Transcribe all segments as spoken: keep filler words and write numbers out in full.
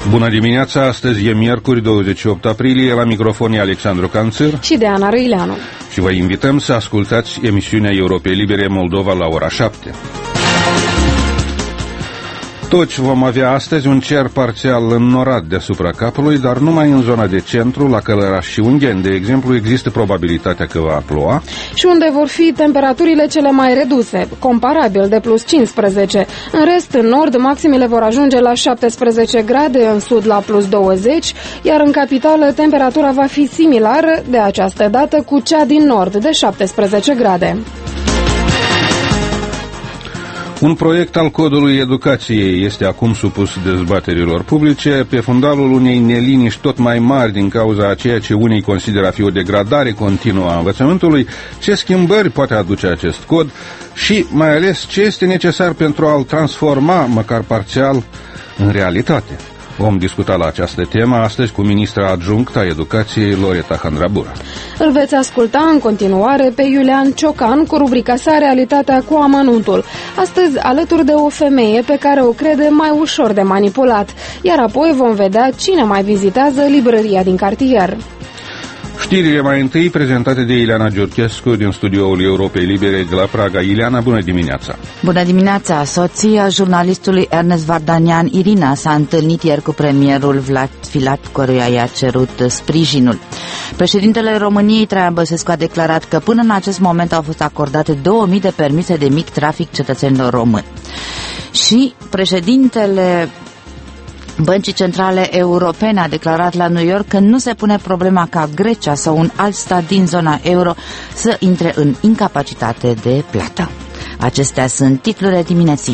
Bună dimineața, astăzi e miercuri douăzeci și opt aprilie, la microfon e Alexandru Canțir și Deana Răileanu. Și vă invităm să ascultați emisiunea Europei Libere Moldova la ora șapte. Toți vom avea astăzi un cer parțial înnorat deasupra capului, dar numai în zona de centru, la Călăraș și Ungheni, de exemplu, există probabilitatea că va ploua. Și unde vor fi temperaturile cele mai reduse, comparabil de plus cincisprezece. În rest, în nord, maximile vor ajunge la șaptesprezece grade, în sud la plus douăzeci, iar în capitală temperatura va fi similară de această dată cu cea din nord, de șaptesprezece grade. Un proiect al codului educației este acum supus dezbaterilor publice pe fundalul unei neliniști tot mai mari din cauza a ceea ce unii consideră a fi o degradare continuă a învățământului. Ce schimbări poate aduce acest cod și, mai ales, ce este necesar pentru a-l transforma, măcar parțial, în realitate? Vom discuta la această temă astăzi cu ministra adjunctă a educației, Loreta Handrabura. Îl veți asculta în continuare pe Iulian Ciocan cu rubrica sa Realitatea cu amănuntul. Astăzi alături de o femeie pe care o crede mai ușor de manipulat. Iar apoi vom vedea cine mai vizitează librăria din cartier. Știrile mai întâi prezentate de Ileana Giurchescu din studioul Europei Libere de la Praga. Ileana, bună dimineața! Bună dimineața! Soția jurnalistului Ernest Vardanian, Irina, s-a întâlnit ieri cu premierul Vlad Filat, căruia i-a cerut sprijinul. Președintele României, Traian Băsescu, a declarat că până în acest moment au fost acordate două mii de permise de mic trafic cetățenilor români. Și președintele Băncii Centrale Europene a declarat la New York că nu se pune problema ca Grecia sau un alt stat din zona euro să intre în incapacitate de plată. Acestea sunt titlurile dimineții.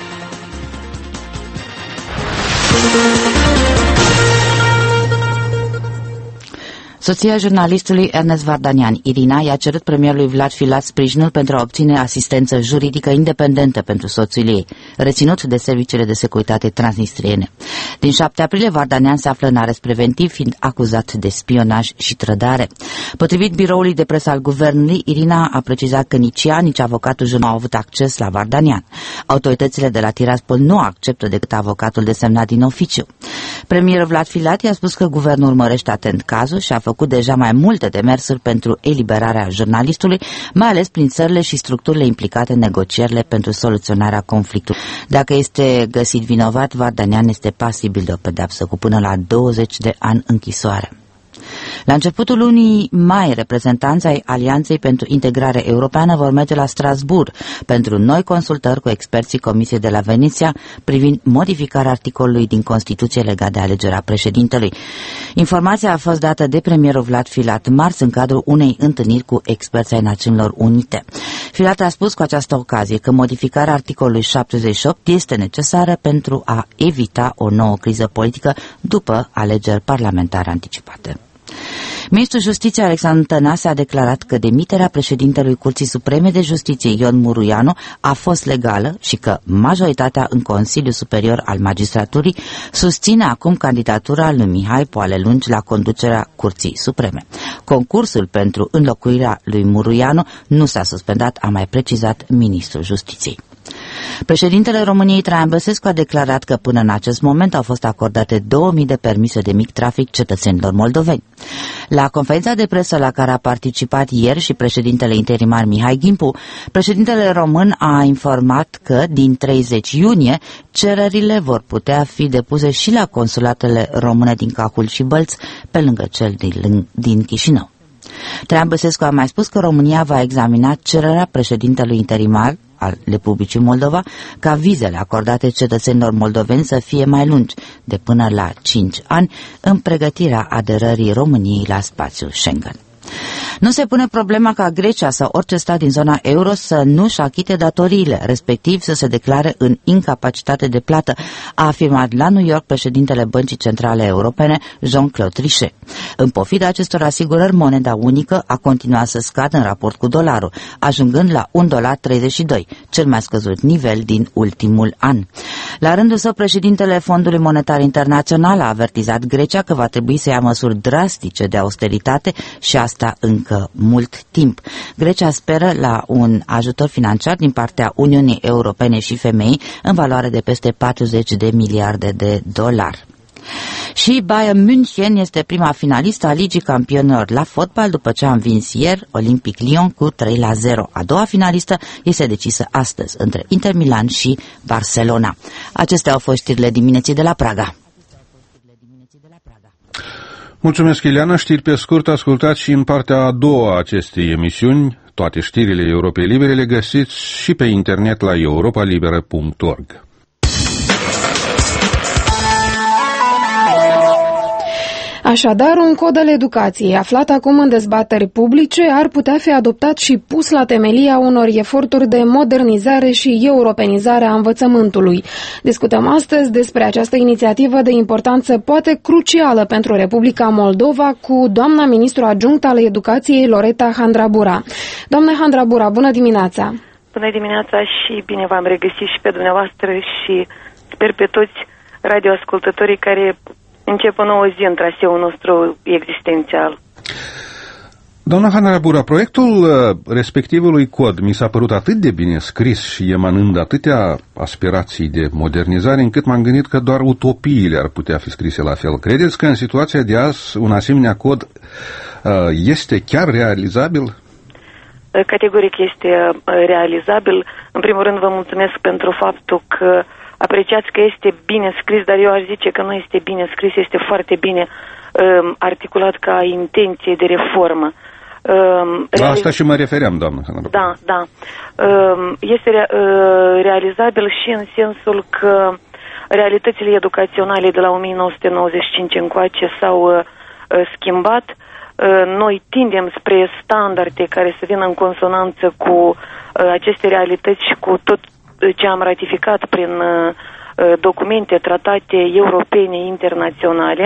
Soția jurnalistului Ernest Vardanian, Irina, i-a cerut premierului Vlad Filat sprijinul pentru a obține asistență juridică independentă pentru soțul ei, reținut de serviciile de securitate transnistriene. Din șapte aprilie, Vardanian se află în arest preventiv, fiind acuzat de spionaj și trădare. Potrivit biroului de presă al guvernului, Irina a precizat că nici ea, nici avocatul nu au avut acces la Vardanian. Autoritățile de la Tiraspol nu acceptă decât avocatul desemnat din oficiu. Premierul Vlad Filat i-a spus că guvernul urmărește atent cazul și a făcut deja mai multe demersuri pentru eliberarea jurnalistului, mai ales prin țările și structurile implicate în negocierile pentru soluționarea conflictului. Dacă este găsit vinovat, Vardanian este pasibil de o pedeapsă cu până la douăzeci de ani închisoare. La începutul lunii mai, reprezentanții ai Alianței pentru Integrare Europeană vor merge la Strasbourg pentru noi consultări cu experții Comisiei de la Veneția privind modificarea articolului din Constituție legat de alegerea președintelui. Informația a fost dată de premierul Vlad Filat marți în cadrul unei întâlniri cu experții ai Națiunilor Unite. Filat a spus cu această ocazie că modificarea articolului șaptezeci și opt este necesară pentru a evita o nouă criză politică după alegeri parlamentare anticipate. Ministrul Justiției Alexandru Tănase a declarat că demiterea președintelui Curții Supreme de Justiție Ion Muruianu a fost legală și că majoritatea în Consiliul Superior al Magistraturii susține acum candidatura lui Mihai Poale-Lungi la conducerea Curții Supreme. Concursul pentru înlocuirea lui Muruianu nu s-a suspendat, a mai precizat Ministrul Justiției. Președintele României Traian Băsescu a declarat că până în acest moment au fost acordate două mii de permise de mic trafic cetățenilor moldoveni. La conferința de presă la care a participat ieri și președintele interimar Mihai Gimpu, președintele român a informat că din treizeci iunie cererile vor putea fi depuse și la consulatele române din Cahul și Bălți, pe lângă cel din, din Chișinău. Traian Băsescu a mai spus că România va examina cererea președintelui interimar al Republicii Moldova ca vizele acordate cetățenilor moldoveni să fie mai lungi, de până la cinci ani, în pregătirea aderării României la spațiul Schengen. Nu se pune problema ca Grecia sau orice stat din zona euro să nu-și achite datoriile, respectiv să se declare în incapacitate de plată, a afirmat la New York președintele Băncii Centrale Europene, Jean-Claude Trichet. În pofida acestor asigurări, moneda unică a continuat să scadă în raport cu dolarul, ajungând la un dolar treizeci și doi, cel mai scăzut nivel din ultimul an. La rândul său, președintele Fondului Monetar Internațional a avertizat Grecia că va trebui să ia măsuri drastice de austeritate și asta încă mult timp. Grecia speră la un ajutor financiar din partea Uniunii Europene și F M I în valoare de peste patruzeci de miliarde de dolari. Și Bayern München este prima finalistă a Ligii Campionilor la fotbal după ce a învins ieri Olympic Lyon cu trei la zero. A doua finalistă este decisă astăzi între Inter Milan și Barcelona. Acestea au fost știrile dimineții de la Praga. Mulțumesc, Ileana. Știri pe scurt, ascultați și în partea a doua a acestei emisiuni. Toate știrile Europei Libere le găsiți și pe internet la europa liberă punct org. Așadar, un cod al educației aflat acum în dezbateri publice ar putea fi adoptat și pus la temelia unor eforturi de modernizare și europenizare a învățământului. Discutăm astăzi despre această inițiativă de importanță poate crucială pentru Republica Moldova cu doamna ministru adjunct al educației Loreta Handrabura. Doamna Handrabura, bună dimineața! Bună dimineața și bine v-am regăsit și pe dumneavoastră și sper pe toți radioascultătorii care încep o nouă zi în traseul nostru existențial. Doamna Handrabura, proiectul respectivului cod mi s-a părut atât de bine scris și emanând atâtea aspirații de modernizare, încât m-am gândit că doar utopiile ar putea fi scrise la fel. Credeți că în situația de azi un asemenea cod este chiar realizabil? Categoric este realizabil. În primul rând vă mulțumesc pentru faptul că apreciați că este bine scris, dar eu aș zice că nu este bine scris, este foarte bine um, articulat ca intenție de reformă. Um, La asta și mă refeream, doamnă. Da, da. Um, este rea, uh, realizabil și în sensul că realitățile educaționale de la o mie nouă sute nouăzeci și cinci încoace s-au uh, schimbat. Uh, noi tindem spre standarde care să vină în consonanță cu uh, aceste realități și cu tot ce am ratificat prin uh, documente, tratate europene, internaționale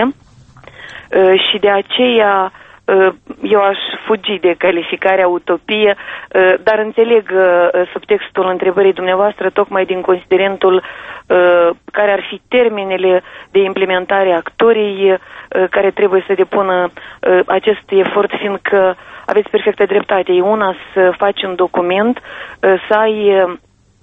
uh, și de aceea uh, eu aș fugi de calificarea utopie, uh, dar înțeleg uh, subtextul întrebării dumneavoastră tocmai din considerentul uh, care ar fi termenele de implementare a actorii uh, care trebuie să depună uh, acest efort, fiindcă aveți perfectă dreptate. E una să faci un document, uh, să ai uh,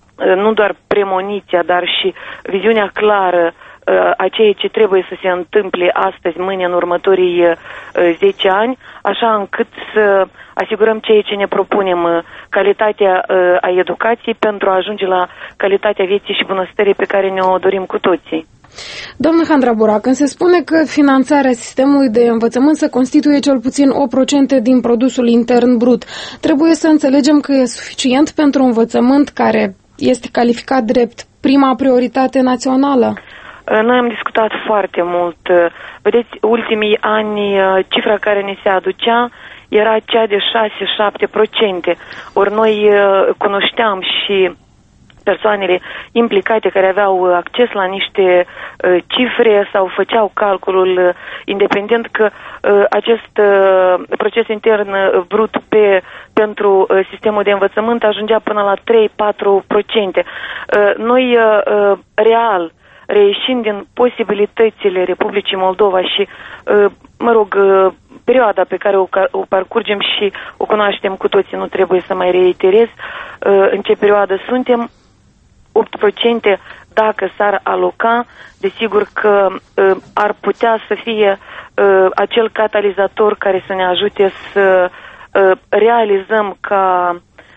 nu doar premoniția, dar și viziunea clară a ceea ce trebuie să se întâmple astăzi, mâine, în următorii zece ani, așa încât să asigurăm ceea ce ne propunem, calitatea a educației pentru a ajunge la calitatea vieții și bunăstării pe care ne-o dorim cu toții. Doamnă Handrabura, când se spune că finanțarea sistemului de învățământ se constituie cel puțin o sută din produsul intern brut, trebuie să înțelegem că e suficient pentru învățământ care este calificat drept prima prioritate națională? Noi am discutat foarte mult. Vedeți, ultimii ani cifra care ne se aducea era cea de șase șapte la sută. Ori noi cunoșteam și persoanele implicate care aveau acces la niște uh, cifre sau făceau calculul uh, independent că uh, acest uh, proces intern uh, brut pe, pentru uh, sistemul de învățământ ajungea până la trei patru la sută. Uh, noi, uh, real, reieșind din posibilitățile Republicii Moldova și, uh, mă rog, uh, perioada pe care o, o parcurgem și o cunoaștem cu toții, nu trebuie să mai reiterez uh, în ce perioadă suntem, opt la sută dacă s-ar aloca, desigur că uh, ar putea să fie uh, acel catalizator care să ne ajute să uh, realizăm ca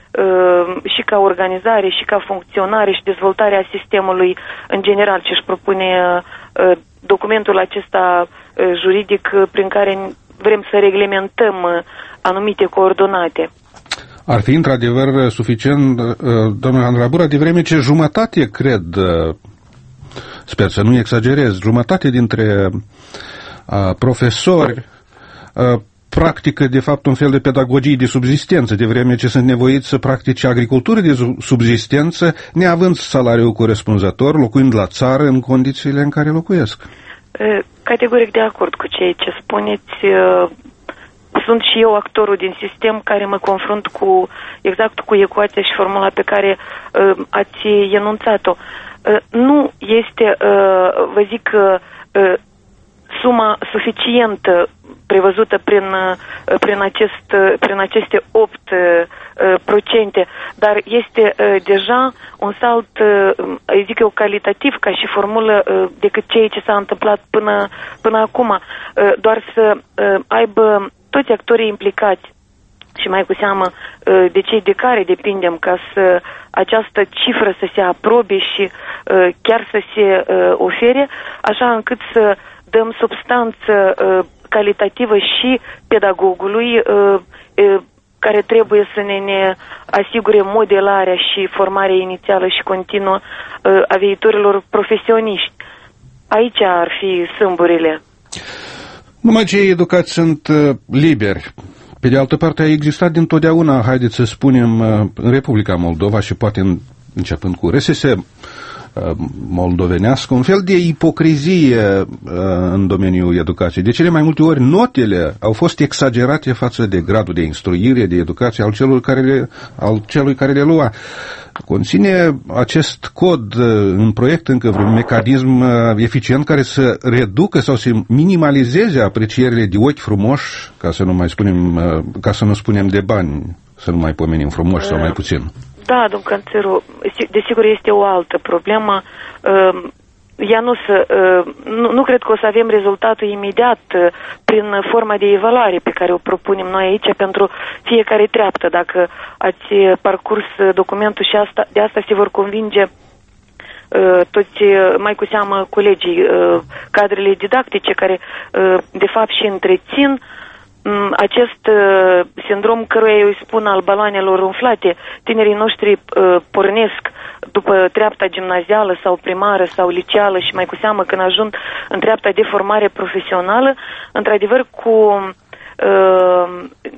uh, și ca organizare, și ca funcționare și dezvoltarea sistemului în general, ce își propune uh, documentul acesta uh, juridic uh, prin care vrem să reglementăm uh, anumite coordonate. Ar fi într-adevăr suficient, domnule Handrabura, de vreme ce jumătate, cred, sper să nu exagerez, jumătate dintre profesori practică, de fapt, un fel de pedagogie de subzistență, de vreme ce sunt nevoiți să practice agricultură de subzistență, neavând salariul corespunzător, locuind la țară în condițiile în care locuiesc. Categoric de acord cu ceea ce spuneți. Sunt și eu actorul din sistem care mă confrunt cu exact cu ecuația și formula pe care uh, ați enunțat-o. Uh, nu este, uh, vă zic, uh, suma suficientă prevăzută prin, prin, acest, prin aceste opt procente, dar este deja un salt, îi zic eu, calitativ ca și formulă decât ceea ce s-a întâmplat până, până acum. Doar să aibă toți actorii implicați și mai cu seamă de cei de care depindem ca să această cifră să se aprobe și chiar să se ofere, așa încât să dăm substanță calitativă și pedagogului care trebuie să ne, ne asigure modelarea și formarea inițială și continuă a viitorilor profesioniști. Aici ar fi sâmburile. Numai cei educați sunt liberi. Pe de altă parte, a existat dintotdeauna, haideți să spunem, în Republica Moldova și poate în, începând cu R S S moldovenească, un fel de ipocrizie în domeniul educației. De cele mai multe ori, notele au fost exagerate față de gradul de instruire, de educație al celor care le, al celui care le lua. Conține acest cod în proiect încă vreun mecanism eficient care să reducă sau să minimalizeze aprecierile de ochi frumoși, ca să nu mai spunem, ca să nu spunem de bani, să nu mai pomenim frumoși sau mai puțin. Da, domn Canțăru, desigur este o altă problemă. Ea nu, să, nu, nu cred că o să avem rezultatul imediat prin forma de evaluare pe care o propunem noi aici pentru fiecare treaptă. Dacă ați parcurs documentul și asta, de asta se vor convinge toți, mai cu seamă colegii, cadrele didactice care de fapt și întrețin acest sindrom căruia eu îi spun al baloanelor umflate. Tinerii noștri pornesc după treapta gimnazială sau primară sau liceală și mai cu seamă când ajung în treapta de formare profesională, într-adevăr cu uh,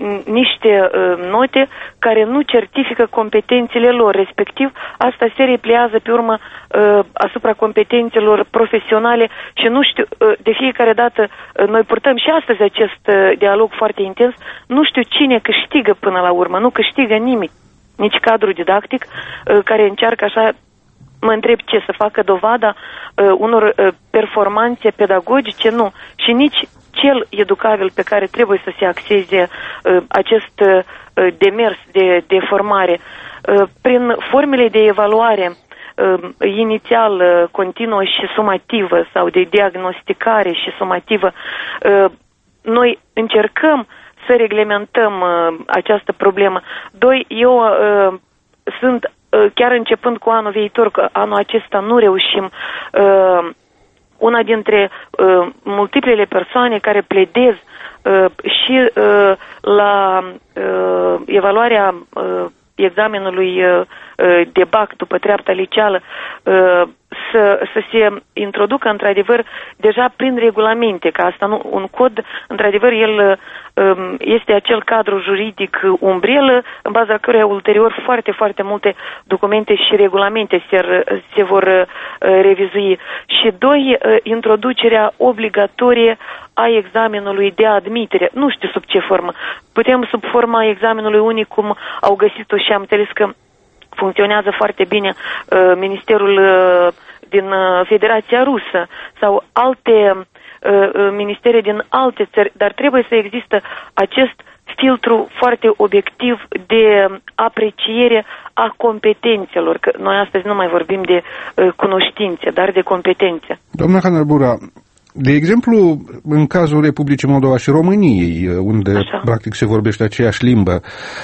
niște uh, note care nu certifică competențele lor, respectiv asta se repliază pe urmă uh, asupra competențelor profesionale și nu știu, uh, de fiecare dată uh, noi purtăm și astăzi acest uh, dialog foarte intens, nu știu cine câștigă până la urmă, nu câștigă nimic, nici cadrul didactic uh, care încearcă așa, mă întreb ce, să facă dovada uh, unor uh, performanțe pedagogice, nu, și nici cel educabil pe care trebuie să se axeze uh, acest uh, demers de, de formare. Uh, prin formele de evaluare uh, inițial, uh, continuă și sumativă sau de diagnosticare și sumativă, uh, noi încercăm să reglementăm uh, această problemă. Doi, eu uh, sunt, uh, chiar începând cu anul viitor, că anul acesta nu reușim, uh, una dintre uh, multiplele persoane care pledez uh, și uh, la uh, evaluarea uh, examenului uh, de bac după treapta liceală uh, să, să se introducă într-adevăr deja prin regulamente, că asta nu, un cod, într-adevăr el um, este acel cadru juridic umbrelă în baza căruia ulterior foarte, foarte multe documente și regulamente se, se vor uh, revizui. Și doi, uh, introducerea obligatorie a examenului de admitere. Nu știu sub ce formă. Putem sub forma examenului unic, cum au găsit-o și am înțeles că funcționează foarte bine uh, Ministerul uh, din uh, Federația Rusă sau alte uh, ministere din alte țări, dar trebuie să există acest filtru foarte obiectiv de apreciere a competențelor, că noi astăzi nu mai vorbim de uh, cunoștințe, dar de competențe. Doamna Hanăl-Bura, de exemplu, în cazul Republicii Moldova și României, unde Așa. practic se vorbește aceeași limbă,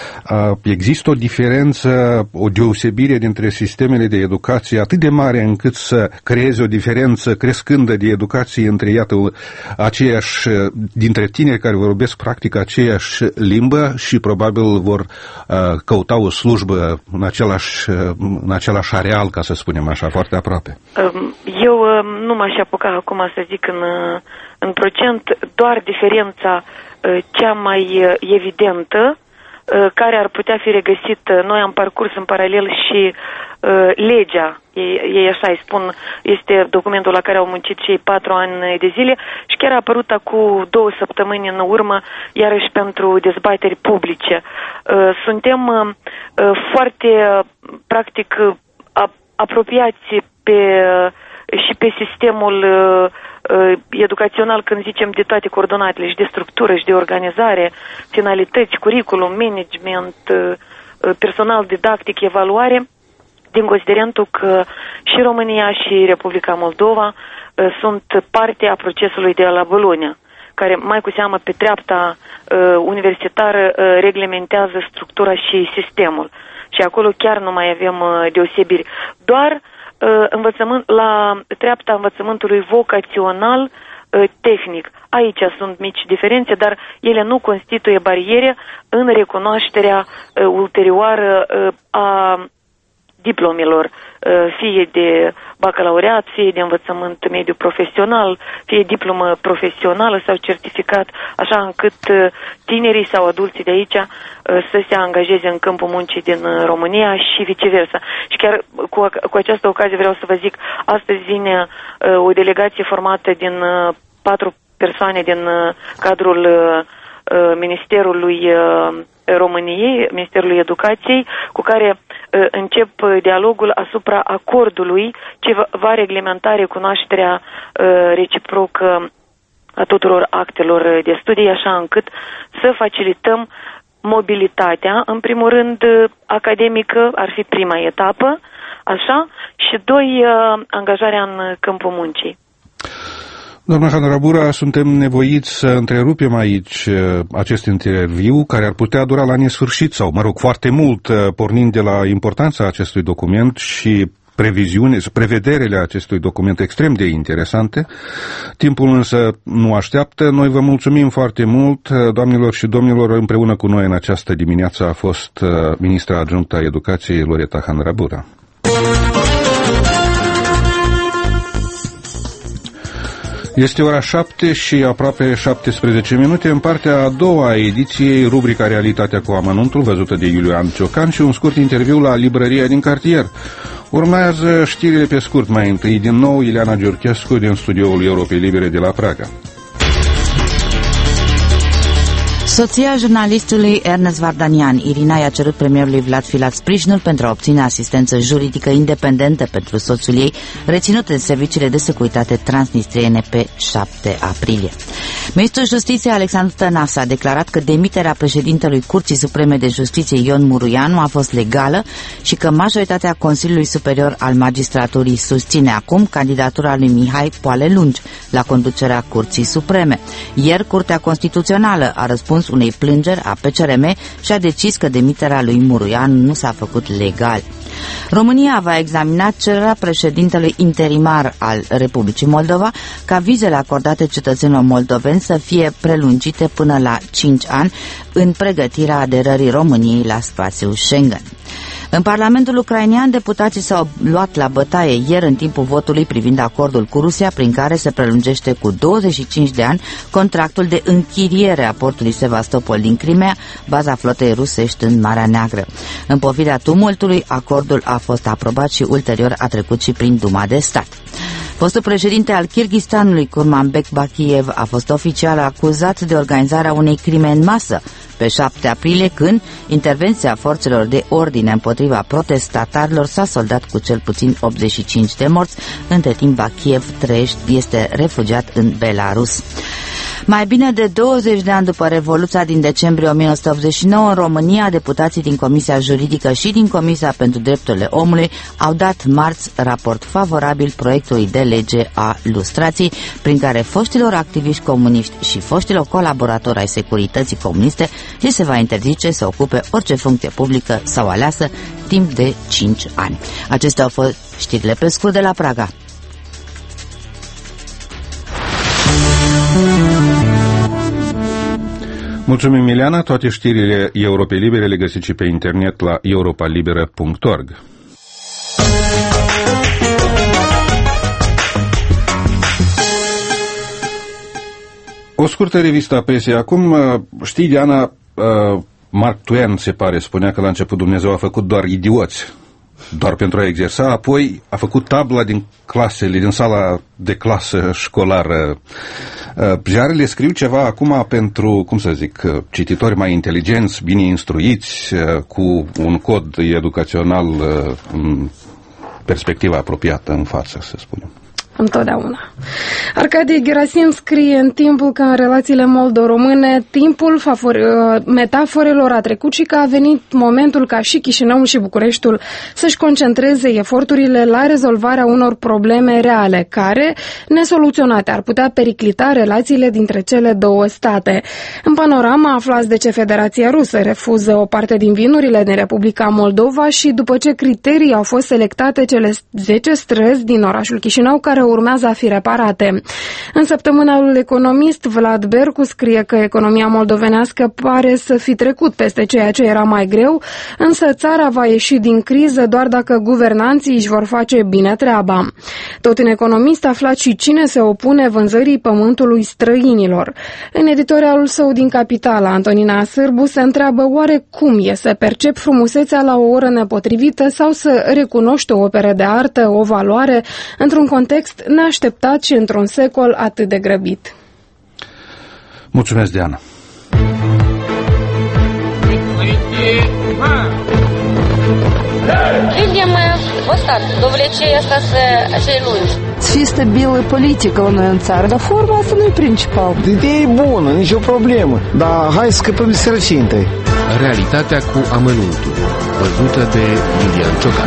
există o diferență, o deosebire dintre sistemele de educație atât de mare încât să creeze o diferență crescândă de educație între, iată, aceiași, dintre tineri care vorbesc practic aceeași limbă și probabil vor căuta o slujbă în același, în același areal, ca să spunem așa, foarte aproape. Eu nu m-aș apuca acum să zic în, în procent, doar diferența cea mai evidentă care ar putea fi regăsită. Noi am parcurs în paralel și legea, ei, ei așa îi spun, este documentul la care au muncit cei patru ani de zile și chiar a apărut acum două săptămâni în urmă, iarăși pentru dezbateri publice. Suntem foarte, practic, apropiați pe, și pe sistemul educațional, când zicem de toate coordonatele și de structură și de organizare, finalități, curriculum, management, personal didactic, evaluare, din considerentul că și România și Republica Moldova sunt parte a procesului de la Bologna, care mai cu seamă pe treapta uh, universitară uh, reglementează structura și sistemul. Și acolo chiar nu mai avem uh, deosebiri. Doar uh, învățământ, la treapta învățământului vocațional uh, tehnic. Aici sunt mici diferențe, dar ele nu constituie bariere în recunoașterea uh, ulterioară uh, a diplomelor, fie de bacalaureat, fie de învățământ mediu profesional, fie diplomă profesională sau certificat, așa încât tinerii sau adulții de aici să se angajeze în câmpul muncii din România și viceversa. Și chiar cu, cu această ocazie vreau să vă zic, astăzi vine o delegație formată din patru persoane din cadrul Ministerului României, Ministerului Educației, cu care încep dialogul asupra acordului ce va reglementa recunoașterea reciprocă a tuturor actelor de studii, așa încât să facilităm mobilitatea, în primul rând academică, ar fi prima etapă, așa, și doi, angajarea în câmpul muncii. Doamna Hanrabura, suntem nevoiți să întrerupem aici acest interviu, care ar putea dura la nesfârșit sau, mă rog, foarte mult, pornind de la importanța acestui document și previziune, prevederile acestui document extrem de interesante. Timpul însă nu așteaptă. Noi vă mulțumim foarte mult, doamnelor și domnilor. Împreună cu noi în această dimineață a fost ministra adjunctă a Educației, Loreta Hanrabura. Este ora șapte și aproape șaptesprezece minute. În partea a doua a ediției, rubrica Realitatea cu amănuntul, văzută de Iulian Ciocan, și un scurt interviu la librăria din cartier. Urmează știrile pe scurt. Mai întâi, din nou, Ileana Giurchescu din studioul Europei Libere de la Praga. Soția jurnalistului Ernest Vardanian, Irina, i-a cerut premierului Vlad Filat sprijinul pentru a obține asistență juridică independentă pentru soțul ei, reținut în serviciile de securitate transnistriene pe șapte aprilie. Ministrul Justiției Alexandru Tănase a declarat că demiterea președintelui Curții Supreme de Justiție Ion Muruianu a fost legală și că majoritatea Consiliului Superior al Magistraturii susține acum candidatura lui Mihai Poale-Lungi la conducerea Curții Supreme. Ieri, Curtea Constituțională a răspuns unei plângeri a P C R M și a decis că demiterea lui Muruianu nu s-a făcut legal. România va examina cererea președintelui interimar al Republicii Moldova ca vizele acordate cetățenilor moldoveni să fie prelungite până la cinci ani în pregătirea aderării României la spațiul Schengen. În Parlamentul ucrainean, deputații s-au luat la bătaie ieri în timpul votului privind acordul cu Rusia, prin care se prelungește cu douăzeci și cinci de ani contractul de închiriere a portului Sevastopol din Crimea, baza flotei rusești în Marea Neagră. În pofida tumultului, acordul a fost aprobat și ulterior a trecut și prin Duma de Stat. Fostul președinte al Kirghistanului, Kurmanbek Bakiev, a fost oficial acuzat de organizarea unei crime în masă pe șapte aprilie, când intervenția forțelor de ordine împotriva protestatarilor s-a soldat cu cel puțin optzeci și cinci de morți. Între timp, Bakiev trăiește, este refugiat în Belarus. Mai bine de douăzeci de ani după Revoluția din decembrie o mie nouă sute optzeci și nouă, în România, deputații din Comisia Juridică și din Comisia pentru Drepturile Omului au dat marți raport favorabil proiectului de lege a lustrației, prin care foștilor activiști comuniști și foștilor colaboratori ai securității comuniste li se va interzice să ocupe orice funcție publică sau aleasă timp de cinci ani. Acestea au fost știrile pe scurt de la Praga. Mulțumim, Ileana. Toate știrile Europei Libere le găsiți și pe internet la europa liberă punct org. O scurtă revistă a presei. Acum, știi, Diana, Mark Twain, se pare, spunea că la început Dumnezeu a făcut doar idioți, doar pentru a exersa, apoi a făcut tabla din clasele, din sala de clasă școlară. Ziarele scriu ceva acum pentru, cum să zic, cititori mai inteligenți, bine instruiți, cu un cod educațional în perspectiva apropiată în față, să spunem. întotdeauna. Arcadie Gerasim scrie în timpul că în relațiile moldo-române timpul favor, metaforelor a trecut și că a venit momentul ca și Chișinăul și Bucureștiul să-și concentreze eforturile la rezolvarea unor probleme reale care, nesoluționate, ar putea periclita relațiile dintre cele două state. În panorama aflați de ce Federația Rusă refuză o parte din vinurile din Republica Moldova și după ce criterii au fost selectate cele zece străzi din orașul Chișinău care urmează a fi reparate. În săptămânalul Economist, Vlad Bercu scrie că economia moldovenească pare să fi trecut peste ceea ce era mai greu, însă țara va ieși din criză doar dacă guvernanții își vor face bine treaba. Tot în Economist aflați și cine se opune vânzării pământului străinilor. În editorialul său din Capitala, Antonina Sârbu se întreabă oare cum e să percep frumusețea la o oră nepotrivită sau să recunoști o operă de artă, o valoare, într-un context neașteptat și într-un secol atât de grăbit. Mulțumesc, Diana. Видим вот так, до влечения ăștia lungi. Fi stabilă politică la noi în țară, dar forma asta nu e principal. Ideea e bună, nicio problemă, dar hai să scăpăm de sărăcie întâi. Realitatea cu amănuntul, văzută de Lilian Ciocan.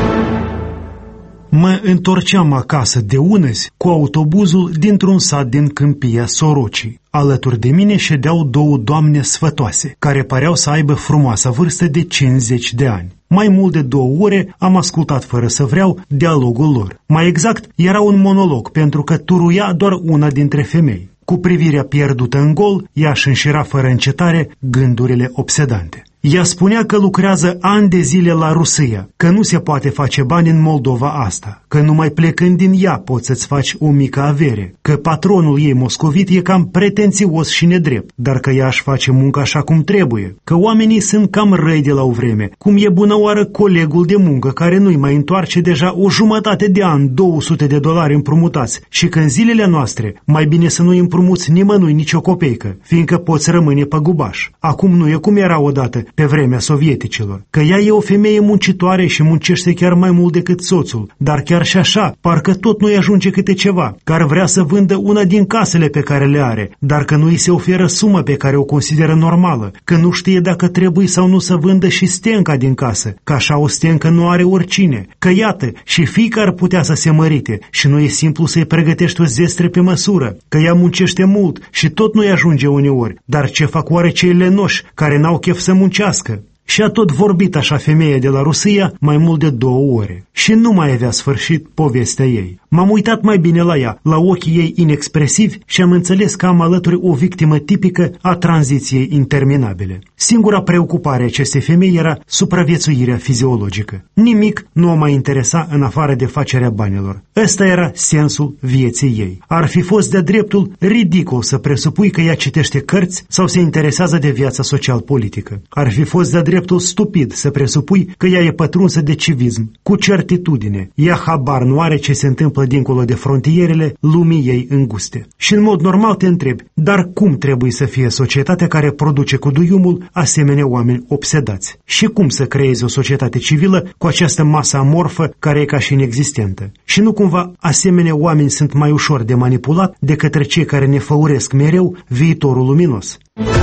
Mă întorceam acasă de unăzi cu autobuzul dintr-un sat din Câmpia Sorocii. Alături de mine ședeau două doamne sfătoase, care păreau să aibă frumoasa vârstă de cincizeci de ani. Mai mult de două ore am ascultat fără să vreau dialogul lor. Mai exact, era un monolog, pentru că turuia doar una dintre femei. Cu privirea pierdută în gol, ea își înșira fără încetare gândurile obsedante. Ea spunea că lucrează ani de zile la Rusia, că nu se poate face bani în Moldova asta, că numai plecând din ea poți să-ți faci o mică avere, că patronul ei moscovit e cam pretențios și nedrept, dar că ea își face munca așa cum trebuie, că oamenii sunt cam răi de la o vreme, cum e bună oară colegul de muncă care nu-i mai întoarce deja o jumătate de an două sute de dolari împrumutați și că în zilele noastre mai bine să nu-i împrumuți nimănui nicio copeică, fiindcă poți rămâne pe gubaș. Acum nu e cum era odată, pe vremea sovieticilor, că ea e o femeie muncitoare și muncește chiar mai mult decât soțul, dar chiar și așa, parcă tot nu-i ajunge câte ceva, că ar vrea să vândă una din casele pe care le are, dar că nu îi se oferă sumă pe care o consideră normală, că nu știe dacă trebuie sau nu să vândă și stenca din casă, că așa o stencă nu are oricine, că iată, și fiica ar putea să se mărite și nu e simplu să-i pregătești o zestre pe măsură, că ea muncește mult și tot nu-i ajunge uneori, dar ce fac oare cei lenoși care n-au chef să muncească? Și a tot vorbit așa femeie de la Rusia mai mult de două ore. Și nu mai avea sfârșit povestea ei. M-am uitat mai bine la ea, la ochii ei inexpresivi și am înțeles că am alături o victimă tipică a tranziției interminabile. Singura preocupare a acestei femei era supraviețuirea fiziologică. Nimic nu o mai interesa în afară de facerea banilor. Ăsta era sensul vieții ei. Ar fi fost de dreptul ridicol să presupui că ea citește cărți sau se interesează de viața social-politică. Ar fi fost de dreptul stupid să presupui că ea e pătrunsă de civism, cu certitudine. Ea habar nu are ce se întâmplă dincolo de frontierele lumii ei înguste. Și în mod normal te întrebi, dar cum trebuie să fie societatea care produce cu duiumul asemenea oameni obsedați? Și cum să creezi o societate civilă cu această masă amorfă care e ca și inexistentă? Și nu cumva asemenea oameni sunt mai ușor de manipulat de către cei care ne făuresc mereu viitorul luminos?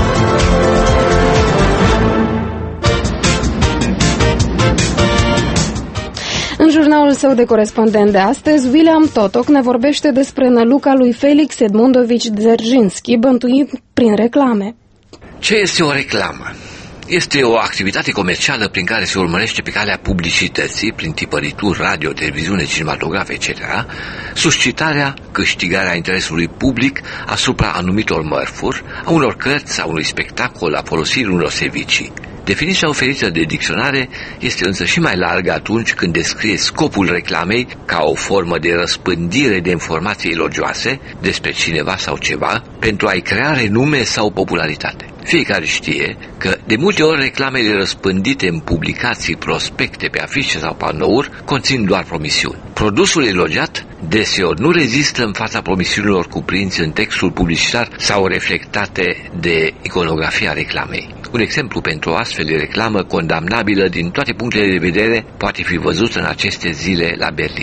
În jurnalul său de corespondent de astăzi, William Totoc ne vorbește despre năluca lui Felix Edmundovici Dzerzhinski, bântuit prin reclame. Ce este o reclamă? Este o activitate comercială prin care se urmărește pe calea publicității, prin tipărituri, radio, televiziune, cinematograf, et cetera, suscitarea, câștigarea interesului public asupra anumitor mărfuri, a unor cărți, a unui spectacol, a folosirii unor servicii. Definiția oferită de dicționare este însă și mai largă atunci când descrie scopul reclamei ca o formă de răspândire de informații elogioase despre cineva sau ceva pentru a-i crea renume sau popularitate. Fiecare știe că de multe ori reclamele răspândite în publicații, prospecte, pe afișe sau panouri conțin doar promisiuni. Produsul elogiat deseori nu rezistă în fața promisiunilor cuprinse în textul publicitar sau reflectate de iconografia reclamei. Un exemplu pentru o astfel de reclamă condamnabilă din toate punctele de vedere poate fi văzut în aceste zile la Berlin.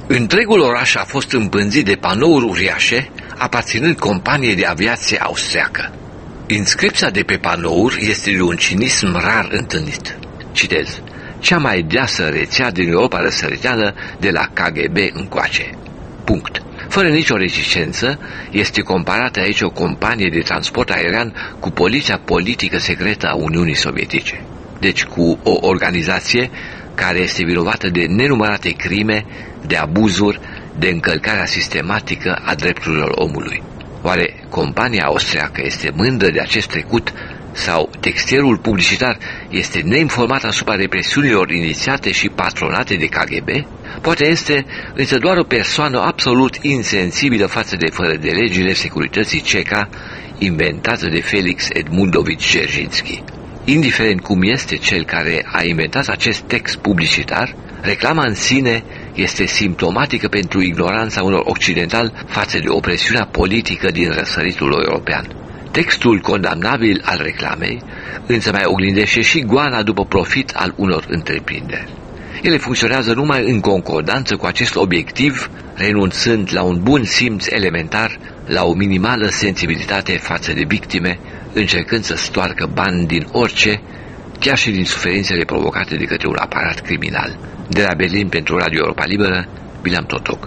Întregul oraș a fost împânzit de panouri uriașe aparținând companiei de aviație austriacă. Inscripția de pe panouri este de un cinism rar întâlnit. Citez: cea mai deasă rețea din Europa răsăriteană de la K G B încoace. Punct. Fără nicio reticență, este comparată aici o companie de transport aerian cu poliția politică secretă a Uniunii Sovietice. Deci cu o organizație care este vinovată de nenumărate crime, de abuzuri, de încălcarea sistematică a drepturilor omului. Oare compania austriacă este mândră de acest trecut sau textierul publicitar este neinformat asupra represiunilor inițiate și patronate de K G B? Poate este însă doar o persoană absolut insensibilă față de fără de legile securității ceca inventată de Felix Edmundovici Dzerzhinski. Indiferent cum este cel care a inventat acest text publicitar, reclama în sine este simptomatică pentru ignoranța unor occidentali față de opresiunea politică din răsăritul european. Textul condamnabil al reclamei însă mai oglindește și goana după profit al unor întreprinderi. Ele funcționează numai în concordanță cu acest obiectiv, renunțând la un bun simț elementar, la o minimală sensibilitate față de victime, încercând să stoarcă bani din orice, chiar și din suferințele provocate de către un aparat criminal. De la Berlin pentru Radio Europa Liberă, Bilam Totoc.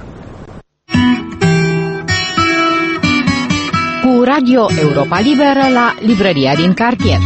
Cu Radio Europa Liberă la librăria din cartier.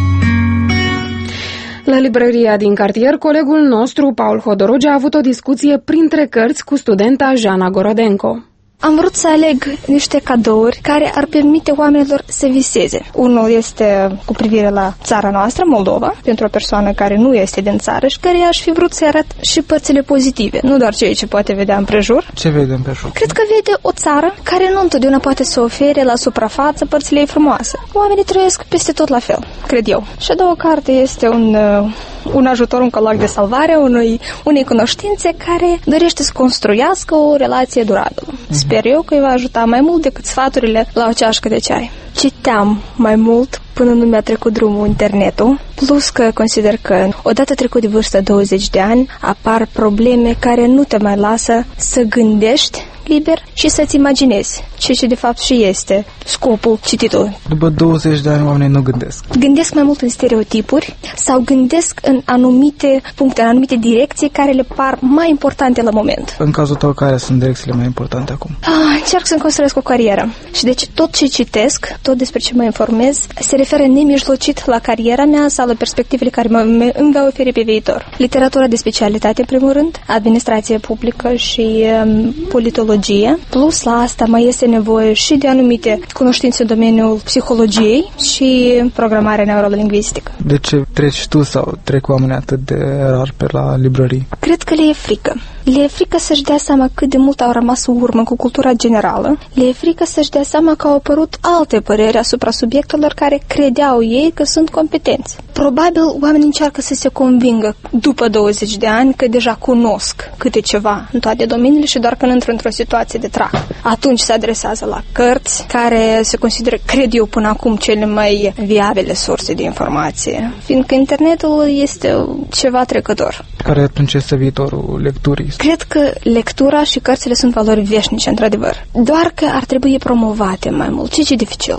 La librăria din cartier, colegul nostru, Paul Hodoroge, a avut o discuție printre cărți cu studenta Jana Gorodenko. Am vrut să aleg niște cadouri care ar permite oamenilor să viseze. Unul este cu privire la țara noastră, Moldova, pentru o persoană care nu este din țară și care aș fi vrut să arăt și părțile pozitive, nu doar ceea ce poate vedea împrejur. Ce vede împrejur? Cred că vede o țară care nu întotdeauna poate să ofere la suprafață părțile ei frumoase. Oamenii trăiesc peste tot la fel, cred eu. Și a doua carte este un, un ajutor, un colac de salvare unui, unei cunoștințe care dorește să construiască o relație durabilă. Mm-hmm. Sper eu că îi va ajuta mai mult decât sfaturile la o ceașcă de ceai. Citeam mai mult până nu mi-a trecut drumul internetul, plus că consider că odată trecut de vârstă douăzeci de ani apar probleme care nu te mai lasă să gândești liber și să-ți imaginezi, ceea ce de fapt și este scopul cititului. După douăzeci de ani oamenii nu gândesc. Gândesc mai mult în stereotipuri sau gândesc în anumite puncte, în anumite direcții care le par mai importante la moment. În cazul tău, care sunt direcțiile mai importante acum? Ah, încerc să-mi construiesc o carieră și deci tot ce citesc, tot despre ce mă informez, se referă nemijlocit la cariera mea sau la perspectivele care mă, îmi va oferi pe viitor. Literatura de specialitate, în primul rând, administrație publică și um, politologie. Plus la asta mai este nevoie și de anumite cunoștințe în domeniul psihologiei și programarea neurolingvistică. De ce treci tu sau trec oamenii atât de rar pe la librării? Cred că le e frică. Le e frică să-și dea seama cât de mult au rămas în urmă cu cultura generală. Le e frică să-și dea seama că au apărut alte păreri asupra subiectelor care credeau ei că sunt competenți. Probabil oamenii încearcă să se convingă după douăzeci de ani că deja cunosc câte ceva în toate domeniile și doar când intră într-o situație de trac. Atunci se adresează la cărți care se consideră, cred eu, până acum cele mai viabile surse de informație, fiindcă internetul este ceva trecător. Care atunci este viitorul lecturii? Cred că lectura și cărțile sunt valori veșnice, într-adevăr. Doar că ar trebui promovate mai mult, ceea ce e dificil.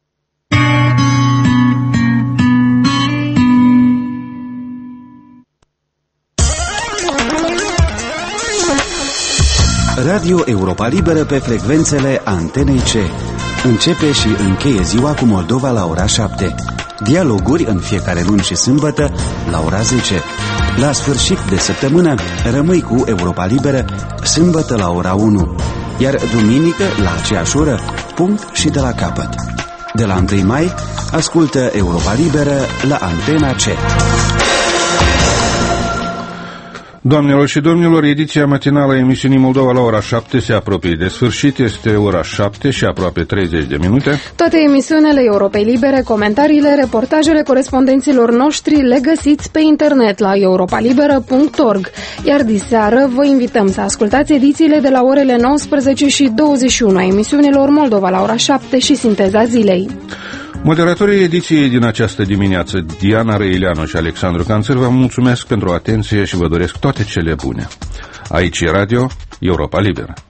Radio Europa Liberă pe frecvențele Antenei C. Începe și încheie ziua cu Moldova la ora șapte. Dialoguri în fiecare luni și sâmbătă la ora zece. La sfârșit de săptămână rămâi cu Europa Liberă sâmbătă la ora unu. Iar duminică la aceeași oră, punct și de la capăt. De la întâi mai ascultă Europa Liberă la Antena C. Doamnelor și domnilor, ediția matinală a emisiunii Moldova la ora șapte se apropie de sfârșit. Este ora șapte și aproape treizeci de minute. Toate emisiunile Europei Libere, comentariile, reportajele corespondenților noștri le găsiți pe internet la europa liberă punct org. Iar diseară vă invităm să ascultați edițiile de la orele nouăsprezece și douăzeci și unu a emisiunilor Moldova la ora șapte și Sinteza Zilei. Moderatorii ediției din această dimineață, Diana Răileanu și Alexandru Canțel, vă mulțumesc pentru atenție și vă doresc toate cele bune. Aici e Radio Europa Liberă.